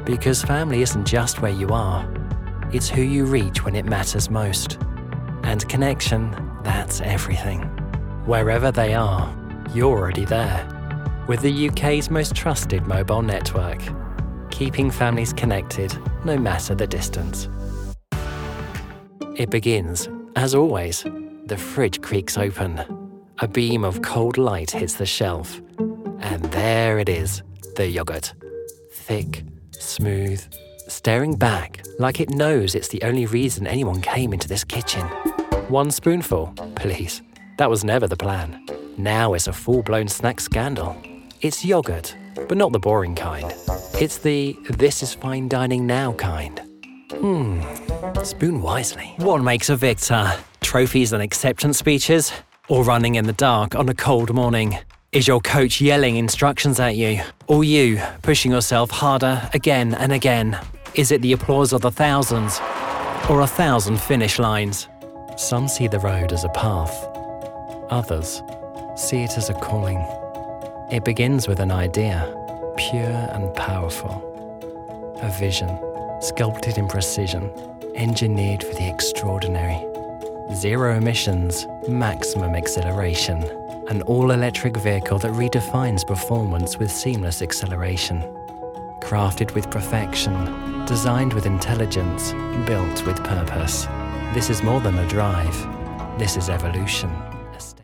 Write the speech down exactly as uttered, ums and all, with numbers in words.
Because family isn't just where you are, it's who you reach when it matters most. And connection, that's everything. Wherever they are, you're already there. With the U K's most trusted mobile network, keeping families connected no matter the distance. It begins, as always, the fridge creaks open. A beam of cold light hits the shelf. And there it is, the yogurt. Thick, smooth, staring back like it knows it's the only reason anyone came into this kitchen. One spoonful, please. That was never the plan. Now it's a full-blown snack scandal. It's yogurt, but not the boring kind. It's the this is fine dining now kind. Hmm, spoon wisely. What makes a victor? Trophies and acceptance speeches? Or running in the dark on a cold morning? Is your coach yelling instructions at you? Or you pushing yourself harder again and again? Is it the applause of the thousands? Or a thousand finish lines? Some see the road as a path. Others see it as a calling. It begins with an idea, pure and powerful. A vision, sculpted in precision, engineered for the extraordinary. Zero emissions, maximum acceleration. An all-electric vehicle that redefines performance with seamless acceleration. Crafted with perfection, designed with intelligence, built with purpose. This is more than a drive. This is evolution.